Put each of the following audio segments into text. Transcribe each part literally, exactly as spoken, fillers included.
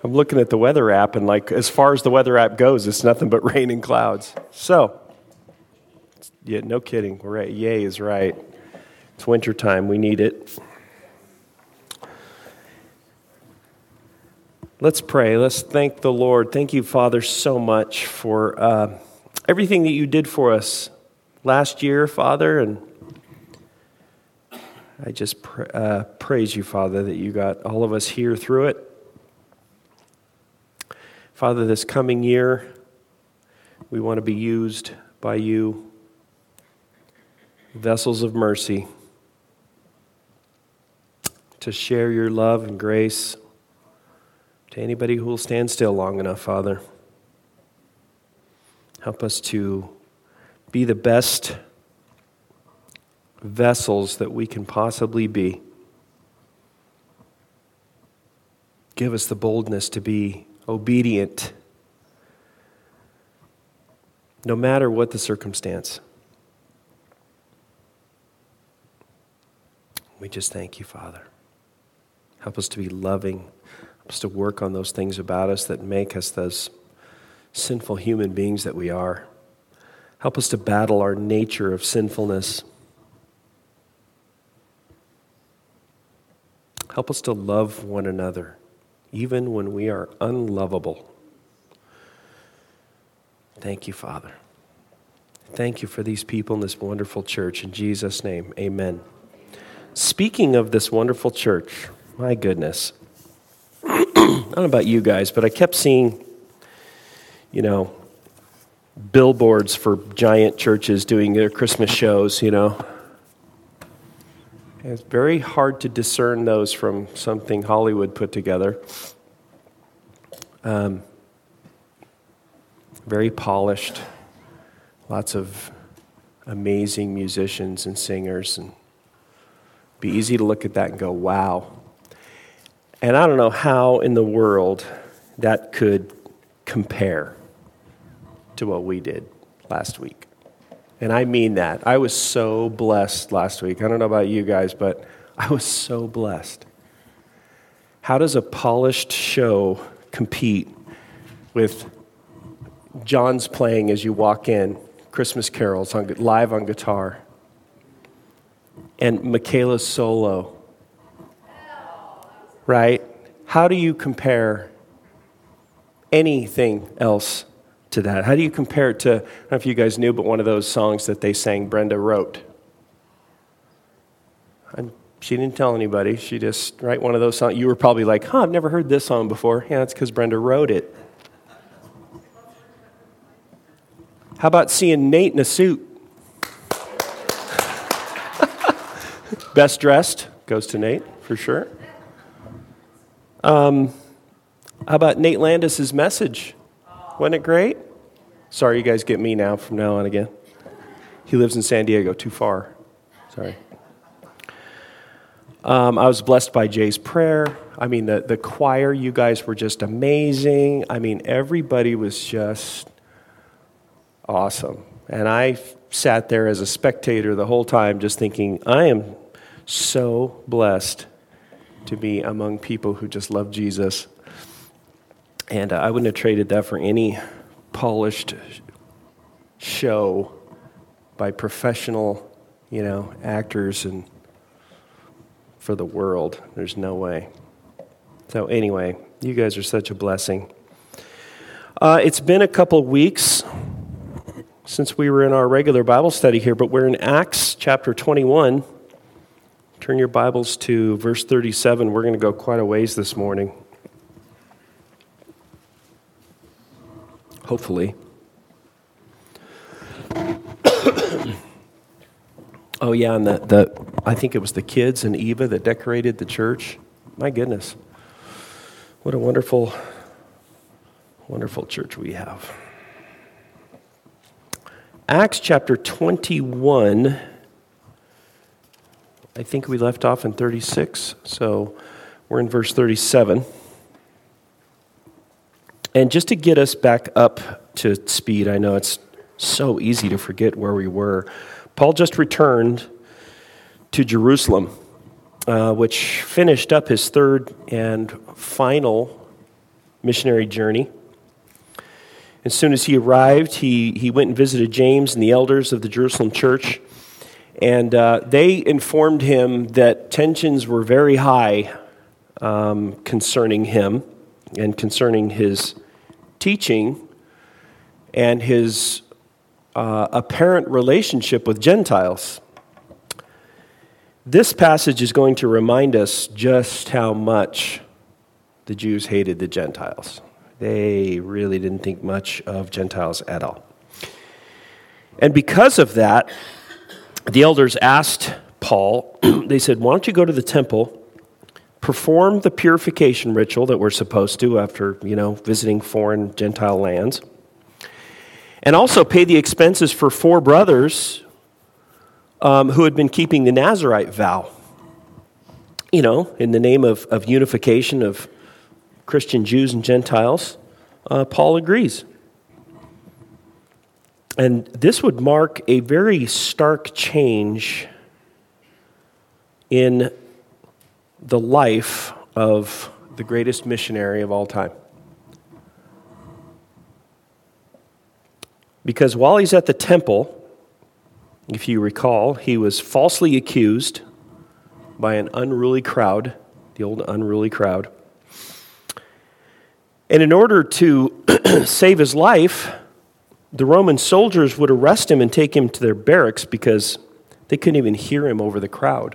I'm looking at the weather app, and like as far as the weather app goes, it's nothing but rain and clouds. So, yeah, no kidding. We're right. Yay is right. It's wintertime. We need it. Let's pray. Let's thank the Lord. Thank you, Father, so much for uh, everything that you did for us last year, Father, and I just pr- uh, praise you, Father, that you got all of us here through it. Father, this coming year, we want to be used by you, vessels of mercy, to share your love and grace to anybody who will stand still long enough, Father. Help us to be the best vessels that we can possibly be. Give us the boldness to be obedient, no matter what the circumstance. We just thank you, Father. Help us to be loving. Help us to work on those things about us that make us those sinful human beings that we are. Help us to battle our nature of sinfulness. Help us to love one another, even when we are unlovable. Thank you, Father. Thank you for these people in this wonderful church. In Jesus' name, amen. Speaking of this wonderful church, my goodness. I don't know about you guys, but I kept seeing, you know, billboards for giant churches doing their Christmas shows, you know. And it's very hard to discern those from something Hollywood put together. Um, very polished, lots of amazing musicians and singers, and it'd be easy to look at that and go, wow. And I don't know how in the world that could compare to what we did last week. And I mean that. I was so blessed last week. I don't know about you guys, but I was so blessed. How does a polished show compete with John's playing as you walk in, Christmas carols on, live on guitar, and Michaela's solo, right? How do you compare anything else to that? How do you compare it to, I don't know if you guys knew, but one of those songs that they sang, Brenda wrote. And she didn't tell anybody. She just, right, one of those songs. You were probably like, huh, I've never heard this song before. Yeah, it's because Brenda wrote it. How about seeing Nate in a suit? Best dressed goes to Nate, for sure. Um, how about Nate Landis' message? Wasn't it great? Sorry, you guys get me now from now on again. He lives in San Diego, too far. Sorry. Um, I was blessed by Jay's prayer. I mean, the, the choir, you guys were just amazing. I mean, everybody was just awesome. And I sat there as a spectator the whole time just thinking, I am so blessed to be among people who just love Jesus. And uh, I wouldn't have traded that for any polished show by professional, you know, actors and for the world. There's no way. So anyway, you guys are such a blessing. Uh, it's been a couple weeks since we were in our regular Bible study here, but we're in Acts chapter twenty-one. Turn your Bibles to verse thirty-seven. We're going to go quite a ways this morning. Hopefully. Oh yeah, and the, the I think it was the kids and Eva that decorated the church. My goodness. What a wonderful, wonderful church we have. Acts chapter twenty-one. I think we left off in thirty-six, so we're in verse thirty-seven. And just to get us back up to speed, I know it's so easy to forget where we were. Paul just returned to Jerusalem, uh, which finished up his third and final missionary journey. As soon as he arrived, he, he went and visited James and the elders of the Jerusalem church, and uh, they informed him that tensions were very high um, concerning him and concerning his teaching and his uh, apparent relationship with Gentiles. This passage is going to remind us just how much the Jews hated the Gentiles. They really didn't think much of Gentiles at all. And because of that, the elders asked Paul, they said, why don't you go to the temple, perform the purification ritual that we're supposed to after, you know, visiting foreign Gentile lands, and also pay the expenses for four brothers um, who had been keeping the Nazirite vow, you know, in the name of, of unification of Christian Jews and Gentiles. uh, Paul agrees. And this would mark a very stark change in the life of the greatest missionary of all time. Because while he's at the temple, if you recall, he was falsely accused by an unruly crowd, the old unruly crowd. And in order to save his life, the Roman soldiers would arrest him and take him to their barracks because they couldn't even hear him over the crowd.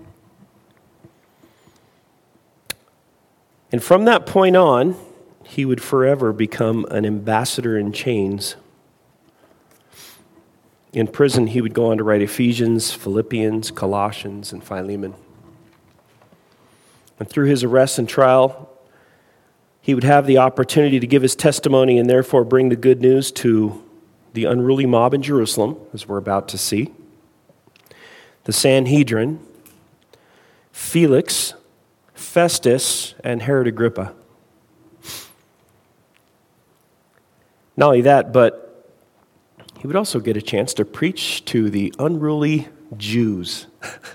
And from that point on, he would forever become an ambassador in chains. In prison, he would go on to write Ephesians, Philippians, Colossians, and Philemon. And through his arrest and trial, he would have the opportunity to give his testimony and therefore bring the good news to the unruly mob in Jerusalem, as we're about to see, the Sanhedrin, Felix, Festus, and Herod Agrippa. Not only that, but he would also get a chance to preach to the unruly Jews.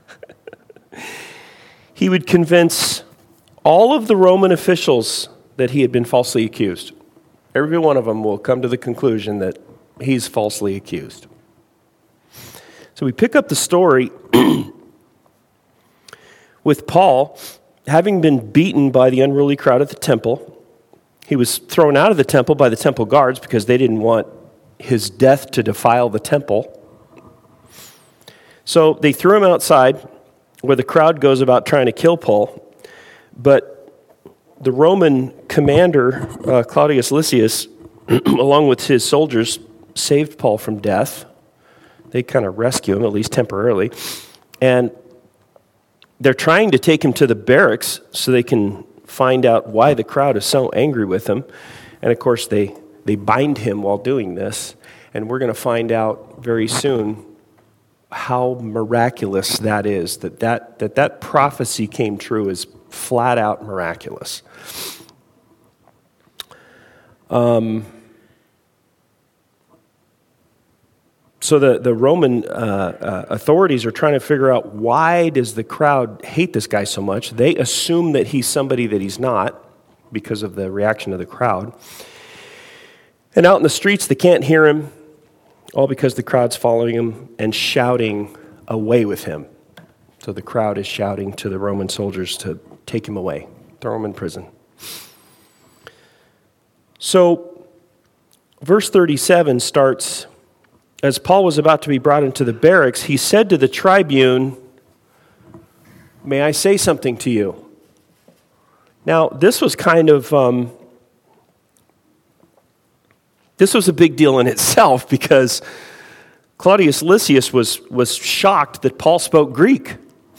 He would convince all of the Roman officials that he had been falsely accused. Every one of them will come to the conclusion that he's falsely accused. So we pick up the story with Paul having been beaten by the unruly crowd at the temple. He was thrown out of the temple by the temple guards because they didn't want his death to defile the temple. So they threw him outside where the crowd goes about trying to kill Paul. But the Roman commander, uh, Claudius Lysias, along with his soldiers, saved Paul from death. They kind of rescue him, at least temporarily. And they're trying to take him to the barracks so they can find out why the crowd is so angry with him. And of course, they, they bind him while doing this. And we're going to find out very soon how miraculous that is, that that, that, that prophecy came true is flat out miraculous. Um, so the, the Roman uh, uh, authorities are trying to figure out, why does the crowd hate this guy so much? They assume that he's somebody that he's not because of the reaction of the crowd. And out in the streets, they can't hear him, all because the crowd's following him and shouting, "Away with him." So the crowd is shouting to the Roman soldiers to take him away, throw him in prison. So verse thirty-seven starts, as Paul was about to be brought into the barracks, he said to the tribune, "May I say something to you?" Now, this was kind of, um, this was a big deal in itself because Claudius Lysias was, was shocked that Paul spoke Greek.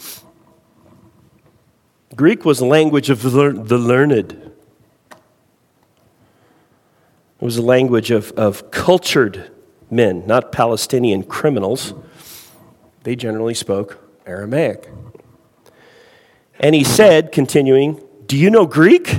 Greek was the language of the learned. It was a language of, of cultured men, not Palestinian criminals. They generally spoke Aramaic. And he said, continuing, "Do you know Greek?"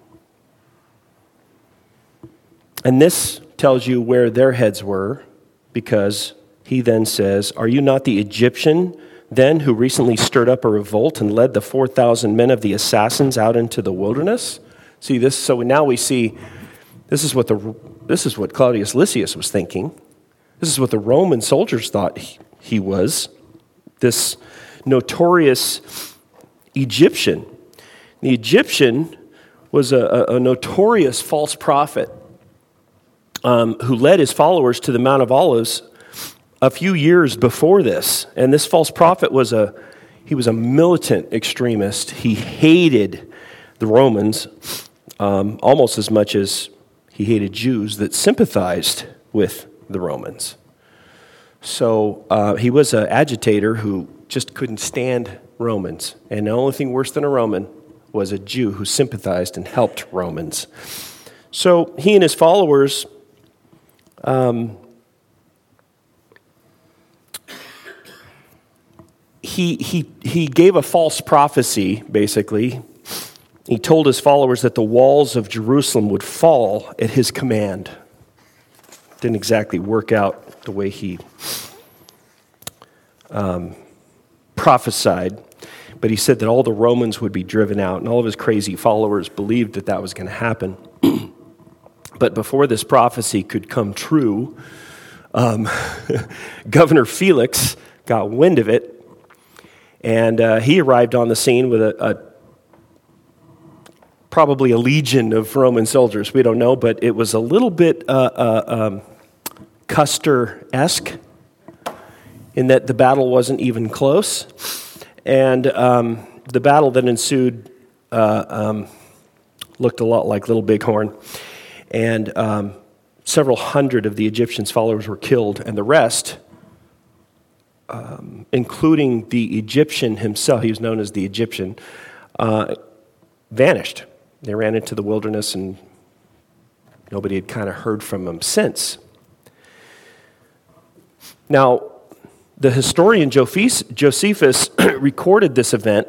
And this tells you where their heads were, because he then says, "Are you not the Egyptian then who recently stirred up a revolt and led the four thousand men of the assassins out into the wilderness?" See this? So now we see this is what the this is what Claudius Lysias was thinking. This is what the Roman soldiers thought he, he was. This notorious Egyptian. The Egyptian was a, a, a notorious false prophet um, who led his followers to the Mount of Olives a few years before this. And this false prophet was a he was a militant extremist. He hated the Romans um, almost as much as he hated Jews that sympathized with the Romans. So uh, he was an agitator who just couldn't stand Romans. And the only thing worse than a Roman was a Jew who sympathized and helped Romans. So he and his followers um, he he he gave a false prophecy, basically. He told his followers that the walls of Jerusalem would fall at his command. Didn't exactly work out the way he um, prophesied, but he said that all the Romans would be driven out, and all of his crazy followers believed that that was going to happen. But before this prophecy could come true, um, Governor Felix got wind of it, and uh, he arrived on the scene with a, a probably a legion of Roman soldiers. We don't know, but it was a little bit uh, uh, um, Custer-esque in that the battle wasn't even close. And um, the battle that ensued uh, um, looked a lot like Little Bighorn. And um, several hundred of the Egyptians' followers were killed, and the rest, um, including the Egyptian himself, he was known as the Egyptian, uh, vanished. They ran into the wilderness, and nobody had kind of heard from them since. Now, the historian Josephus recorded this event,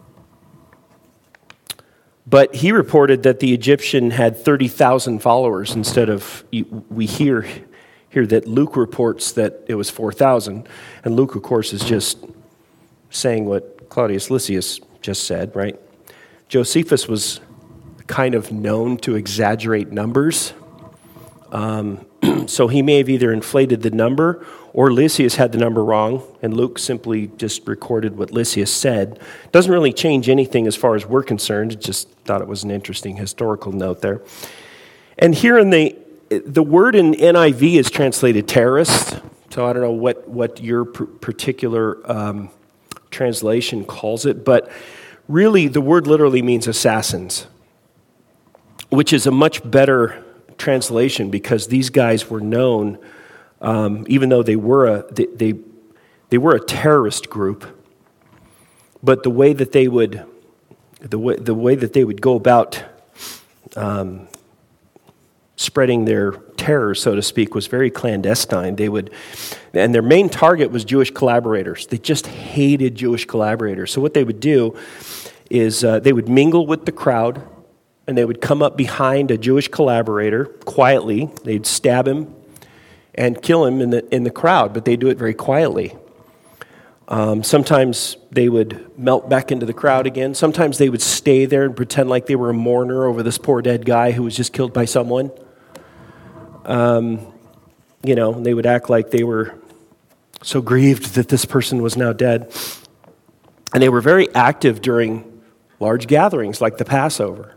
but he reported that the Egyptian had thirty thousand followers instead of, we hear here that Luke reports that it was four thousand, and Luke, of course, is just saying what Claudius Lysias just said, right? Josephus was kind of known to exaggerate numbers, um, so he may have either inflated the number or Lysias had the number wrong, and Luke simply just recorded what Lysias said. Doesn't really change anything as far as we're concerned. Just thought it was an interesting historical note there. And here in the the word in N I V is translated terrorist. So I don't know what what your particular um, translation calls it, but really the word literally means assassins, which is a much better translation because these guys were known. Um, even though they were a they, they they were a terrorist group, but the way that they would the way the way that they would go about um, spreading their terror, so to speak, was very clandestine. They would, and their main target was Jewish collaborators. They just hated Jewish collaborators. So what they would do is uh, they would mingle with the crowd, and they would come up behind a Jewish collaborator quietly. They'd stab him and kill him in the in the crowd, but they do it very quietly. Um, sometimes they would melt back into the crowd again. Sometimes they would stay there and pretend like they were a mourner over this poor dead guy who was just killed by someone. Um, you know, they would act like they were so grieved that this person was now dead. And they were very active during large gatherings like the Passover.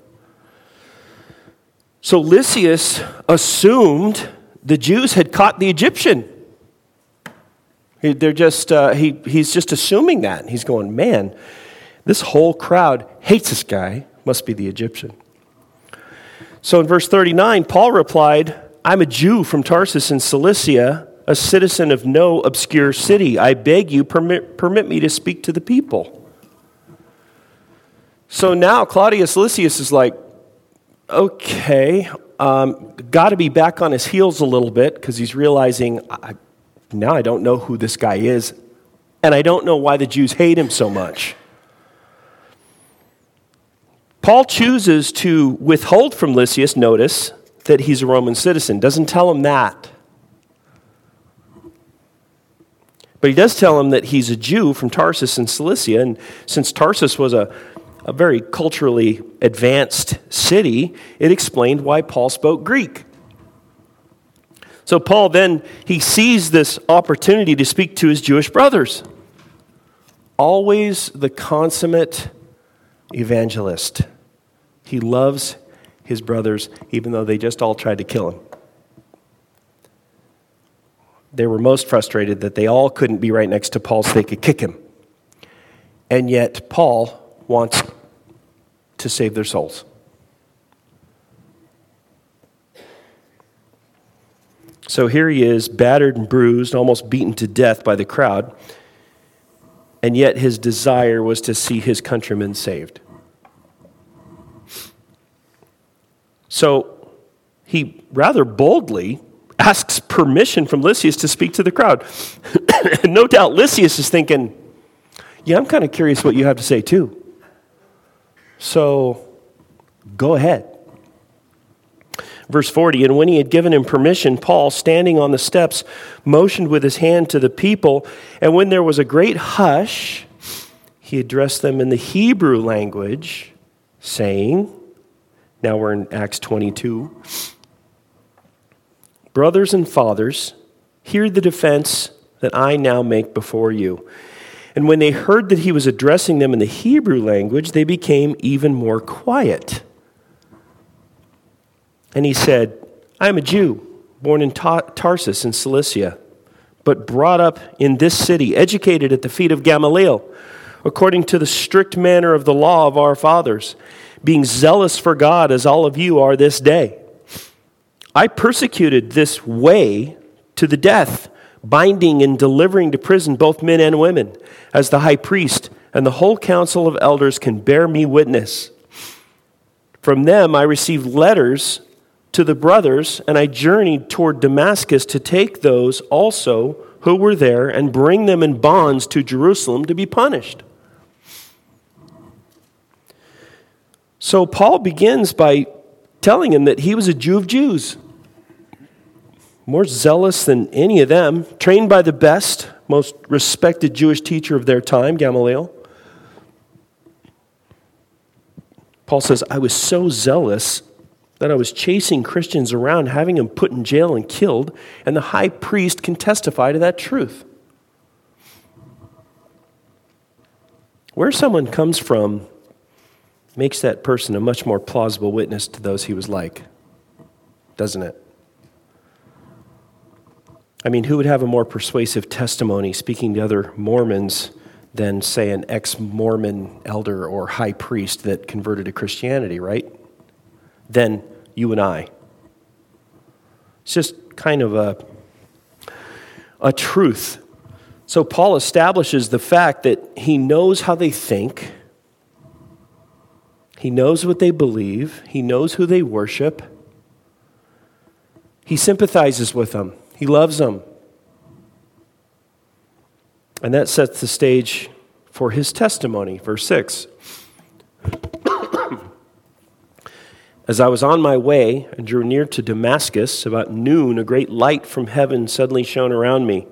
So Lysias assumed the Jews had caught the Egyptian. They're just, uh, he, he's just assuming that. He's going, man, this whole crowd hates this guy. Must be the Egyptian. So in verse thirty-nine, Paul replied, I'm a Jew from Tarsus in Cilicia, a citizen of no obscure city. I beg you, permit, permit me to speak to the people. So now Claudius Lysias is like, okay, um, got to be back on his heels a little bit because he's realizing, I, now I don't know who this guy is, and I don't know why the Jews hate him so much. Paul chooses to withhold from Lysias notice that he's a Roman citizen. Doesn't tell him that. But he does tell him that he's a Jew from Tarsus in Cilicia, and since Tarsus was a a very culturally advanced city, it explained why Paul spoke Greek. So Paul then, he sees this opportunity to speak to his Jewish brothers. Always the consummate evangelist. He loves his brothers, even though they just all tried to kill him. They were most frustrated that they all couldn't be right next to Paul so they could kick him. And yet Paul wants to save their souls. So here he is, battered and bruised, almost beaten to death by the crowd. And yet his desire was to see his countrymen saved. So he rather boldly asks permission from Lysias to speak to the crowd. And no doubt Lysias is thinking, yeah, I'm kind of curious what you have to say too. So go ahead. Verse forty, and when he had given him permission, Paul, standing on the steps, motioned with his hand to the people, and when there was a great hush, he addressed them in the Hebrew language, saying, now we're in Acts twenty-two, brothers and fathers, hear the defense that I now make before you. And when they heard that he was addressing them in the Hebrew language, they became even more quiet. And he said, I am a Jew, born in Tarsus in Cilicia, but brought up in this city, educated at the feet of Gamaliel, according to the strict manner of the law of our fathers, being zealous for God as all of you are this day. I persecuted this way to the death, binding and delivering to prison both men and women, as the high priest and the whole council of elders can bear me witness. From them I received letters to the brothers, and I journeyed toward Damascus to take those also who were there and bring them in bonds to Jerusalem to be punished. So Paul begins by telling him that he was a Jew of Jews, more zealous than any of them, trained by the best, most respected Jewish teacher of their time, Gamaliel. Paul says, I was so zealous that I was chasing Christians around, having them put in jail and killed, and the high priest can testify to that truth. Where someone comes from makes that person a much more plausible witness to those he was like, doesn't it? I mean, who would have a more persuasive testimony speaking to other Mormons than, say, an ex-Mormon elder or high priest that converted to Christianity, right? Than you and I. It's just kind of a, a truth. So Paul establishes the fact that he knows how they think. He knows what they believe. He knows who they worship. He sympathizes with them. He loves them. And that sets the stage for his testimony. Verse six. As I was on my way and drew near to Damascus, about noon, a great light from heaven suddenly shone around me.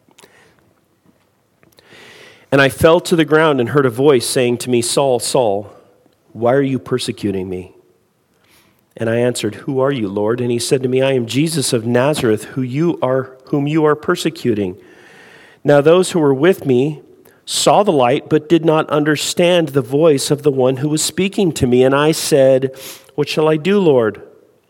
And I fell to the ground and heard a voice saying to me, Saul, Saul, why are you persecuting me? And I answered, who are you, Lord? And he said to me, I am Jesus of Nazareth, who you are, whom you are persecuting. Now those who were with me saw the light, but did not understand the voice of the one who was speaking to me. And I said, what shall I do, Lord?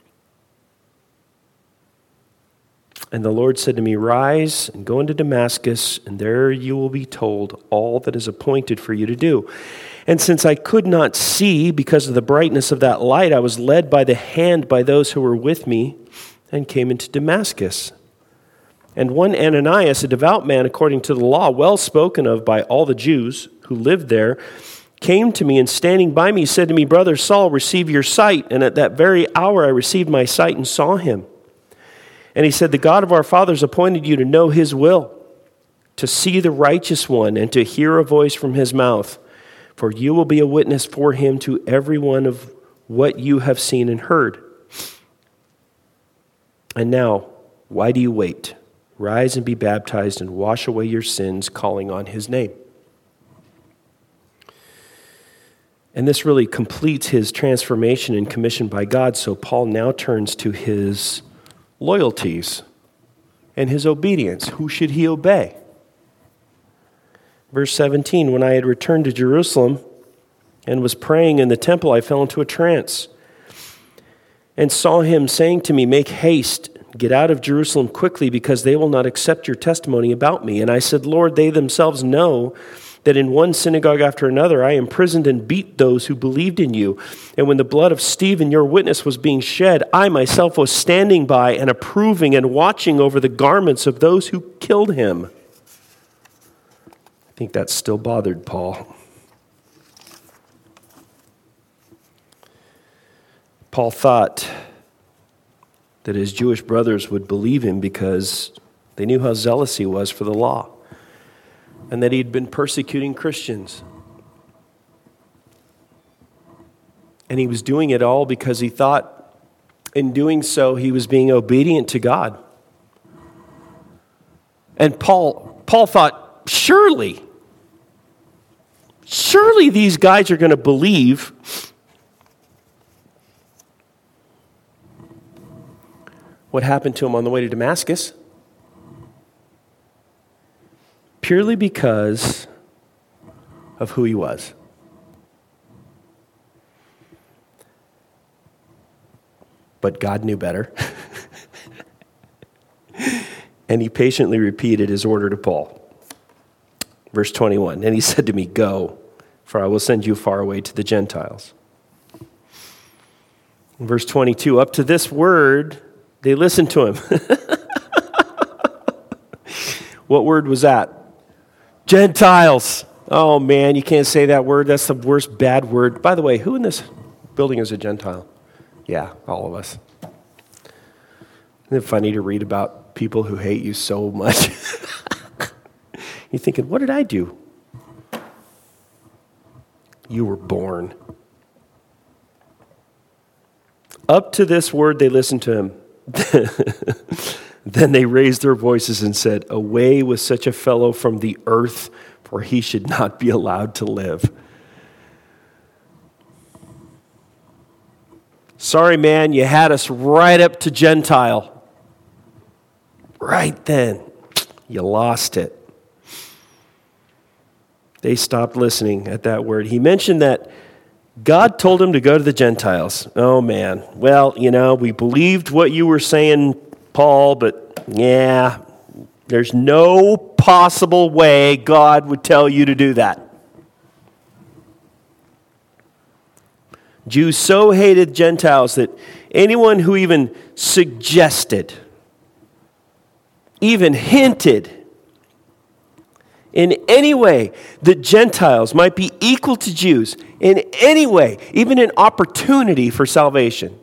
And the Lord said to me, rise and go into Damascus, and there you will be told all that is appointed for you to do. And since I could not see because of the brightness of that light, I was led by the hand by those who were with me and came into Damascus. And one Ananias, a devout man according to the law, well spoken of by all the Jews who lived there, came to me and standing by me said to me, Brother Saul, receive your sight. And at that very hour I received my sight and saw him. And he said, the God of our fathers appointed you to know his will, to see the righteous one, and to hear a voice from his mouth. For you will be a witness for him to everyone of what you have seen and heard. And now, why do you wait? Rise and be baptized and wash away your sins, calling on his name. And this really completes his transformation and commission by God. So Paul now turns to his loyalties and his obedience. Who should he obey? Verse seventeen, when I had returned to Jerusalem and was praying in the temple, I fell into a trance and saw him saying to me, make haste, get out of Jerusalem quickly, because they will not accept your testimony about me. And I said, Lord, they themselves know that in one synagogue after another I imprisoned and beat those who believed in you. And when the blood of Stephen, your witness, was being shed, I myself was standing by and approving and watching over the garments of those who killed him. I think that still bothered Paul. Paul thought that his Jewish brothers would believe him because they knew how zealous he was for the law, and that he'd been persecuting Christians. And he was doing it all because he thought in doing so he was being obedient to God. And Paul, Paul thought, surely, surely these guys are going to believe. What happened to him on the way to Damascus? Purely because of who he was. But God knew better. And he patiently repeated his order to Paul. Verse twenty-one, and he said to me, go, for I will send you far away to the Gentiles. In verse twenty-two, up to this word, they listened to him. What word was that? Gentiles. Oh man, you can't say that word. That's the worst bad word. By the way, who in this building is a Gentile? Yeah, all of us. Isn't it funny to read about people who hate you so much? You're thinking, what did I do? You were born. Up to this word, they listened to him. Then they raised their voices and said, away with such a fellow from the earth, for he should not be allowed to live. Sorry, man, you had us right up to Gentile. Right then, you lost it. They stopped listening at that word. He mentioned that God told him to go to the Gentiles. Oh, man. Well, you know, we believed what you were saying, Paul, but yeah, there's no possible way God would tell you to do that. Jews so hated Gentiles that anyone who even suggested, even hinted in any way that Gentiles might be equal to Jews, in any way, even an opportunity for salvation,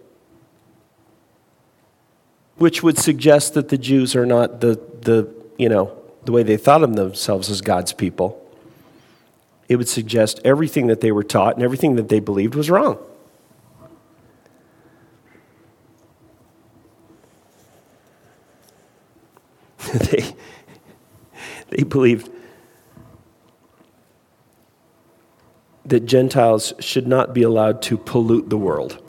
which would suggest that the Jews are not the, the you know, the way they thought of themselves as God's people. It would suggest everything that they were taught and everything that they believed was wrong. they, they believed that Gentiles should not be allowed to pollute the world.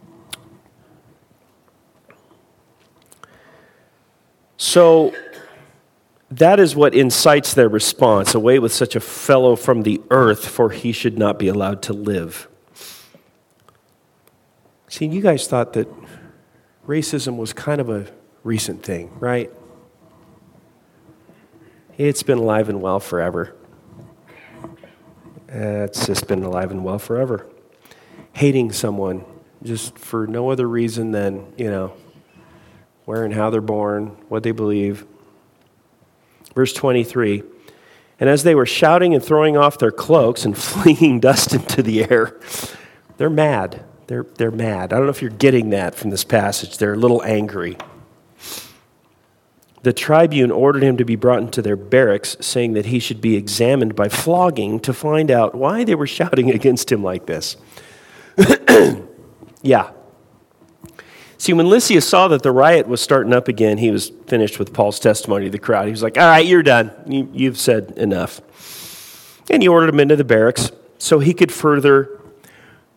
So that is what incites their response, away with such a fellow from the earth, for he should not be allowed to live. See, you guys thought that racism was kind of a recent thing, right? It's been alive and well forever. Uh, it's just been alive and well forever. Hating someone just for no other reason than, you know, where and how they're born, what they believe. Verse twenty-three, and as they were shouting and throwing off their cloaks and flinging dust into the air, they're mad. They're, they're mad. I don't know if you're getting that from this passage. They're a little angry. The tribune ordered him to be brought into their barracks, saying that he should be examined by flogging to find out why they were shouting against him like this. Yeah. See, when Lysias saw that the riot was starting up again, he was finished with Paul's testimony to the crowd. He was like, all right, you're done. You, you've said enough. And he ordered him into the barracks so he could further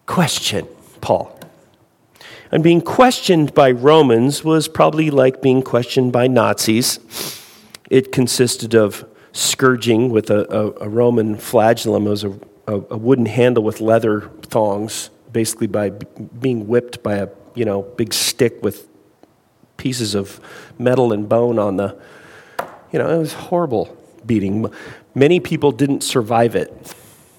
question Paul. And being questioned by Romans was probably like being questioned by Nazis. It consisted of scourging with a, a, a Roman flagellum. It was a, a, a wooden handle with leather thongs, basically by b- being whipped by a you know big stick with pieces of metal and bone on the, you know, it was horrible beating. Many people didn't survive it.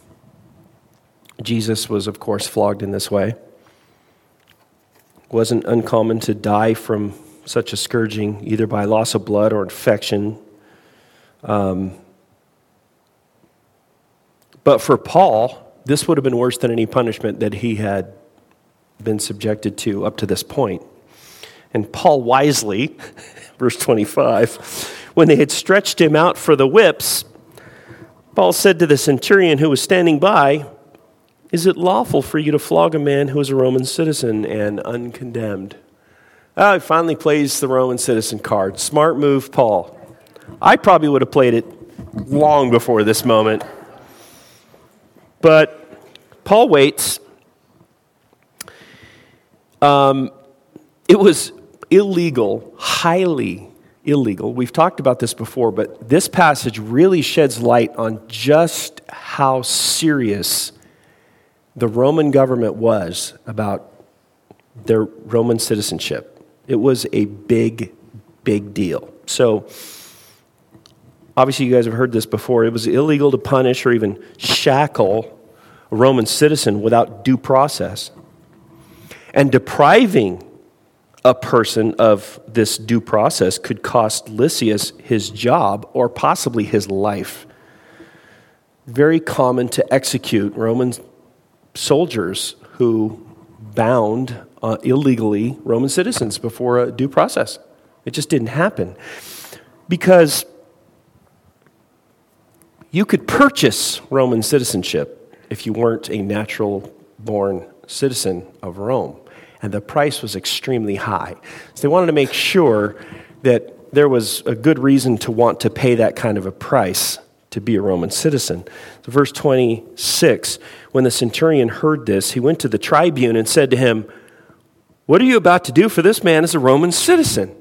Jesus was, of course, flogged in this way. It wasn't uncommon to die from such a scourging, either by loss of blood or infection. Um, but for Paul, this would have been worse than any punishment that he had been subjected to up to this point. And Paul wisely, verse twenty-five, when they had stretched him out for the whips, Paul said to the centurion who was standing by, "Is it lawful for you to flog a man who is a Roman citizen and uncondemned?" Oh, he finally plays the Roman citizen card. Smart move, Paul. I probably would have played it long before this moment. But Paul waits. Um, it was illegal, highly illegal. We've talked about this before, but this passage really sheds light on just how serious the Roman government was about their Roman citizenship. It was a big, big deal. So, obviously you guys have heard this before. It was illegal to punish or even shackle a Roman citizen without due process. And depriving a person of this due process could cost Lysias his job or possibly his life. Very common to execute Roman soldiers who bound uh, illegally Roman citizens before a due process. It just didn't happen. Because you could purchase Roman citizenship if you weren't a natural-born citizen of Rome. And the price was extremely high. So they wanted to make sure that there was a good reason to want to pay that kind of a price to be a Roman citizen. So verse twenty-six, when the centurion heard this, he went to the tribune and said to him, "What are you about to do? For this man is a Roman citizen."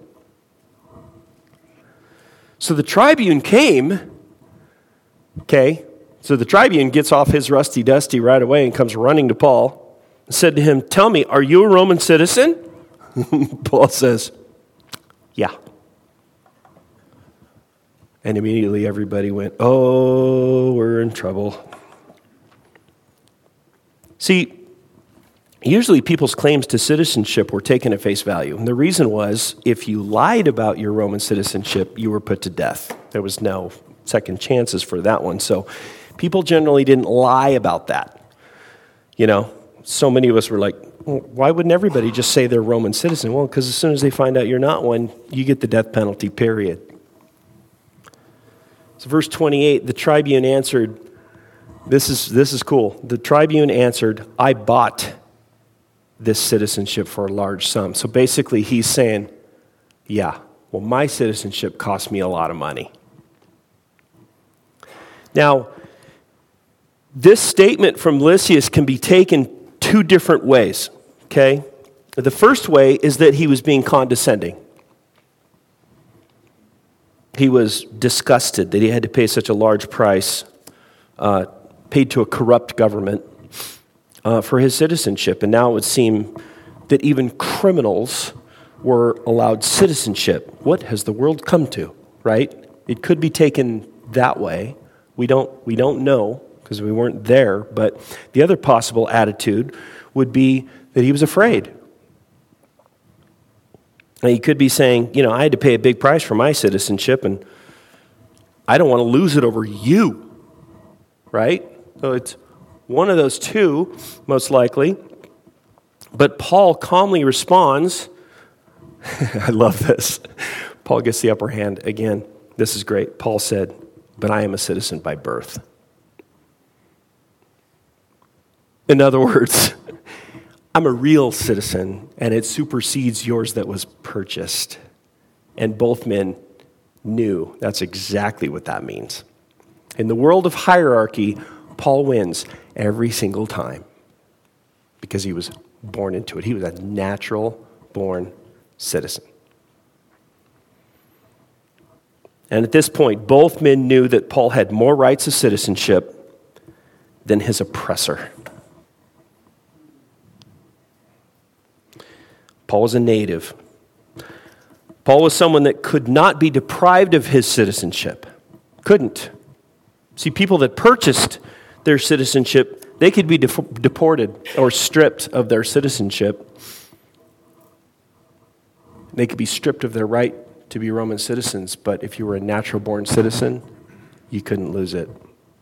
So the tribune came, okay, so the tribune gets off his rusty dusty right away and comes running to Paul and said to him, "Tell me, are you a Roman citizen?" Paul says, "Yeah." And immediately everybody went, "Oh, we're in trouble." See, usually people's claims to citizenship were taken at face value. And the reason was, if you lied about your Roman citizenship, you were put to death. There was no second chances for that one. So people generally didn't lie about that. You know, so many of us were like, well, why wouldn't everybody just say they're Roman citizen? Well, because as soon as they find out you're not one, you get the death penalty, period. So verse twenty-eight, the tribune answered, this is this is cool. The tribune answered, "I bought this citizenship for a large sum." So basically he's saying, yeah, well, my citizenship cost me a lot of money. Now, this statement from Lysias can be taken two different ways, okay? The first way is that he was being condescending. He was disgusted that he had to pay such a large price, uh, paid to a corrupt government, uh, for his citizenship. And now it would seem that even criminals were allowed citizenship. What has the world come to, right? It could be taken that way. We don't, we don't know because we weren't there. But the other possible attitude would be that he was afraid. Now, he could be saying, you know, I had to pay a big price for my citizenship, and I don't want to lose it over you, right? So it's one of those two, most likely. But Paul calmly responds. I love this. Paul gets the upper hand again. This is great. Paul said, "But I am a citizen by birth." In other words, I'm a real citizen, and it supersedes yours that was purchased. And both men knew that's exactly what that means. In the world of hierarchy, Paul wins every single time. because he was born into it. He was a natural-born citizen. And at this point, both men knew that Paul had more rights of citizenship than his oppressor. Paul was a native. Paul was someone that could not be deprived of his citizenship. Couldn't. See, people that purchased their citizenship, they could be def- deported or stripped of their citizenship. They could be stripped of their right to be Roman citizens, but if you were a natural-born citizen, you couldn't lose it.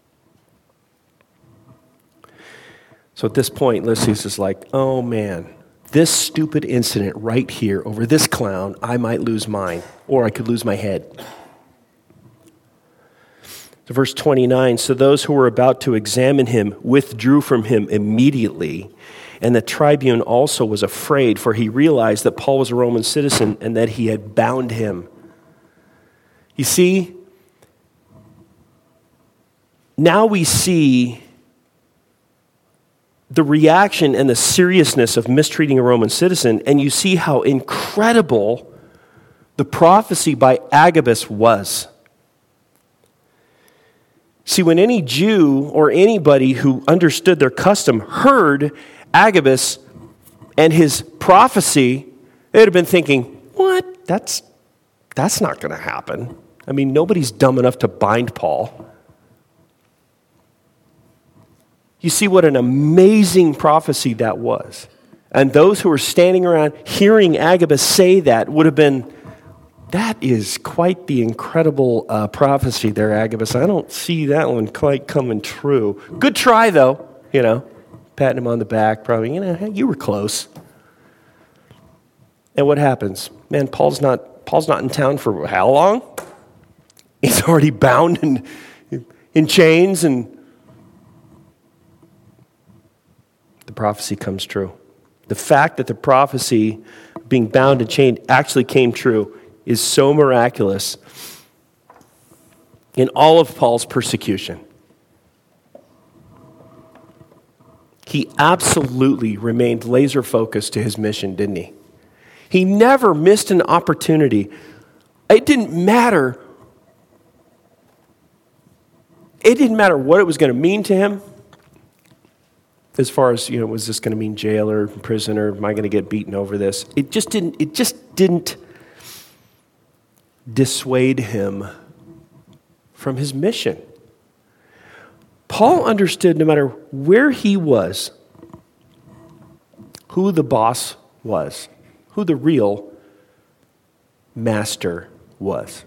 So at this point, Lysias is like, oh man, this stupid incident right here over this clown, I might lose mine, or I could lose my head. So verse twenty-nine, so those who were about to examine him withdrew from him immediately, and the tribune also was afraid, for he realized that Paul was a Roman citizen and that he had bound him. You see, now we see the reaction and the seriousness of mistreating a Roman citizen, and you see how incredible the prophecy by Agabus was. See, when any Jew or anybody who understood their custom heard Agabus and his prophecy, they'd have been thinking, what? That's, that's not going to happen. I mean, nobody's dumb enough to bind Paul. You see what an amazing prophecy that was. And those who were standing around hearing Agabus say that would have been, that is quite the incredible uh, prophecy there, Agabus. I don't see that one quite coming true. Good try, though, you know. Patting him on the back, probably, you know, hey, you were close. And what happens? Man, Paul's not Paul's not in town for how long? He's already bound in, in chains, and the prophecy comes true. The fact that the prophecy, being bound and chained, actually came true is so miraculous in all of Paul's persecution. He absolutely remained laser focused to his mission, didn't he? He never missed an opportunity. It didn't matter. It didn't matter what it was going to mean to him. As far as, you know, was this going to mean jail or prison, or am I going to get beaten over this? It just didn't, it just didn't dissuade him from his mission. Paul understood no matter where he was, who the boss was, who the real master was.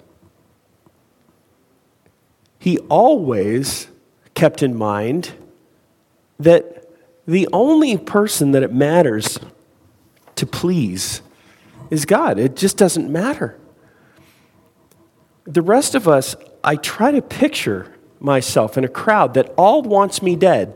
He always kept in mind that the only person that it matters to please is God. It just doesn't matter. The rest of us, I try to picture myself in a crowd that all wants me dead.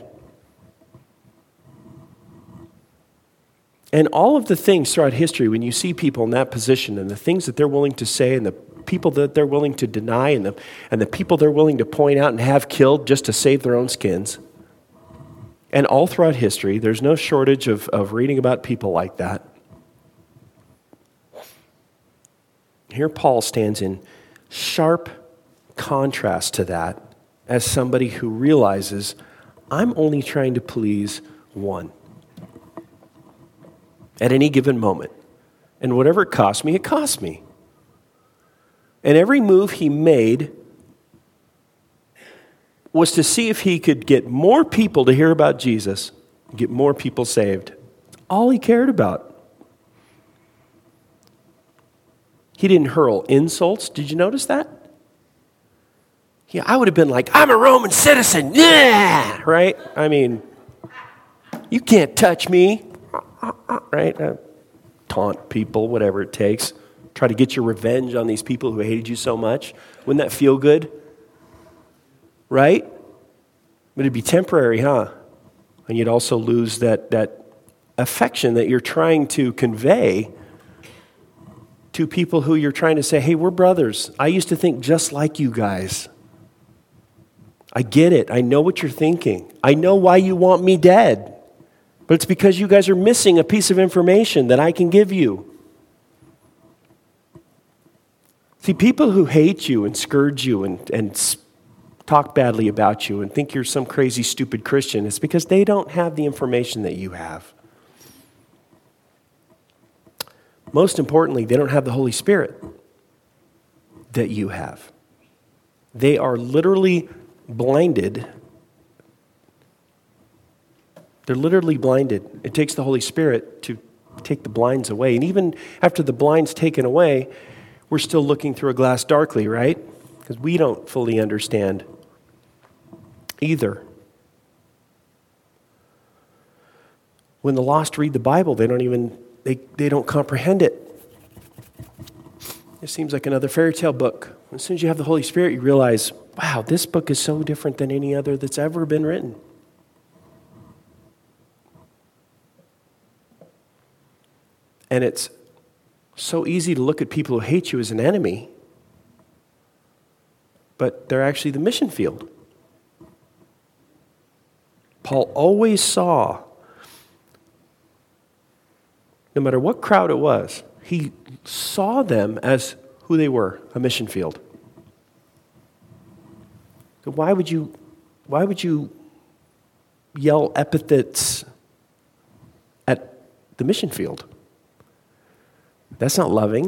And all of the things throughout history, when you see people in that position and the things that they're willing to say and the people that they're willing to deny and the, and the people they're willing to point out and have killed just to save their own skins. And all throughout history, there's no shortage of, of reading about people like that. Here Paul stands in sharp contrast to that as somebody who realizes, I'm only trying to please one at any given moment. And whatever it costs me, it costs me. And every move he made was to see if he could get more people to hear about Jesus, get more people saved. That's all he cared about. He didn't hurl insults. Did you notice that? Yeah, I would have been like, I'm a Roman citizen. Yeah, right? I mean, you can't touch me. Right? Uh, taunt people, whatever it takes. Try to get your revenge on these people who hated you so much. Wouldn't that feel good? Right? But it'd be temporary, huh? And you'd also lose that, that affection that you're trying to convey to people who you're trying to say, hey, we're brothers. I used to think just like you guys. I get it. I know what you're thinking. I know why you want me dead. But it's because you guys are missing a piece of information that I can give you. See, people who hate you and scourge you and, and talk badly about you and think you're some crazy, stupid Christian, it's because they don't have the information that you have. Most importantly, they don't have the Holy Spirit that you have. They are literally blinded. They're literally blinded. It takes the Holy Spirit to take the blinds away. And even after the blinds taken away, we're still looking through a glass darkly, right? Because we don't fully understand either. When the lost read the Bible, they don't even, they, they don't comprehend it. It seems like another fairy tale book. As soon as you have the Holy Spirit, you realize, wow, this book is so different than any other that's ever been written. And it's so easy to look at people who hate you as an enemy, but they're actually the mission field. Paul always saw, no matter what crowd it was, he saw them as who they were, a mission field. So why would you, why would you yell epithets at the mission field? That's not loving.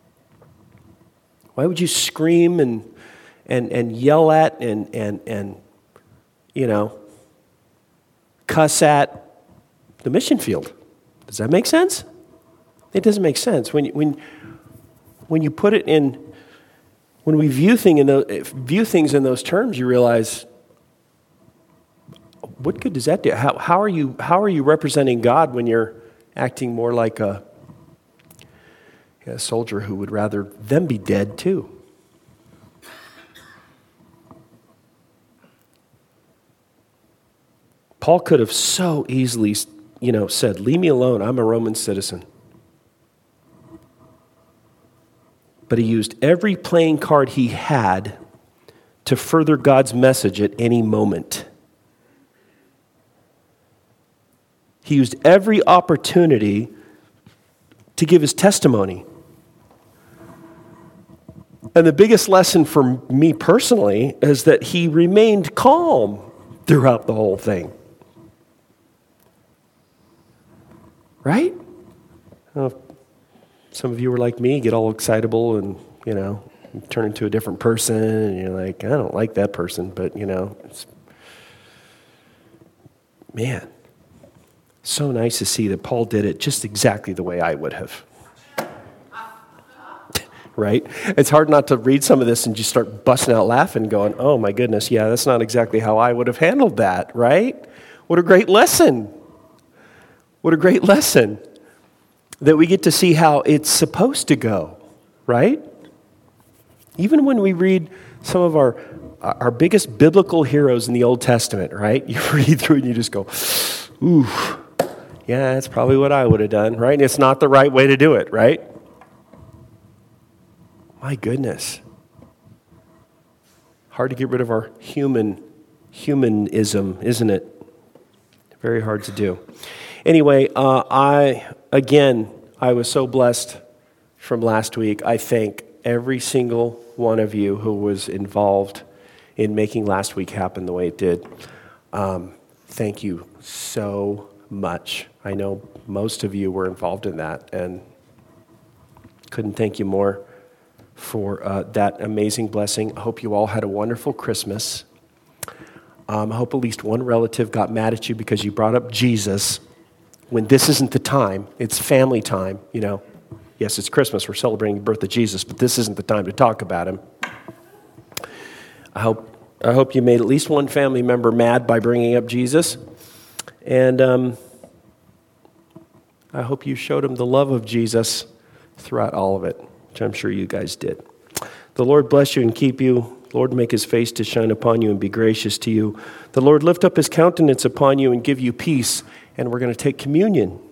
Why would you scream and and and yell at and and and you know cuss at the mission field? Does that make sense? It doesn't make sense when you, when when you put it in when we view thing in the, view things in those terms. You realize, what good does that do? How how are you how are you representing God when you're acting more like a a soldier who would rather them be dead too? Paul could have so easily, you know, said, leave me alone, I'm a Roman citizen. But he used every playing card he had to further God's message at any moment. He used every opportunity to give his testimony. And the biggest lesson for me personally is that he remained calm throughout the whole thing. Right? Well, some of you were like me, get all excitable and, you know, turn into a different person, and you're like, I don't like that person, but, you know, it's, man, so nice to see that Paul did it just exactly the way I would have. Right? It's hard not to read some of this and just start busting out laughing, going, oh my goodness, yeah, that's not exactly how I would have handled that, right? What a great lesson. What a great lesson that we get to see how it's supposed to go, right? Even when we read some of our our biggest biblical heroes in the Old Testament, right? You read through and you just go, ooh, yeah, that's probably what I would have done, right? And it's not the right way to do it, right? My goodness. Hard to get rid of our human humanism, isn't it? Very hard to do. Anyway, uh, I, again, I was so blessed from last week. I thank every single one of you who was involved in making last week happen the way it did. Um, thank you so much. I know most of you were involved in that, and couldn't thank you more for uh, that amazing blessing. I hope you all had a wonderful Christmas. Um, I hope at least one relative got mad at you because you brought up Jesus when this isn't the time. It's family time, you know. Yes, it's Christmas. We're celebrating the birth of Jesus, but this isn't the time to talk about him. I hope I hope you made at least one family member mad by bringing up Jesus. And um, I hope you showed him the love of Jesus throughout all of it, which I'm sure you guys did. The Lord bless you and keep you. The Lord make his face to shine upon you and be gracious to you. The Lord lift up his countenance upon you and give you peace. And we're going to take communion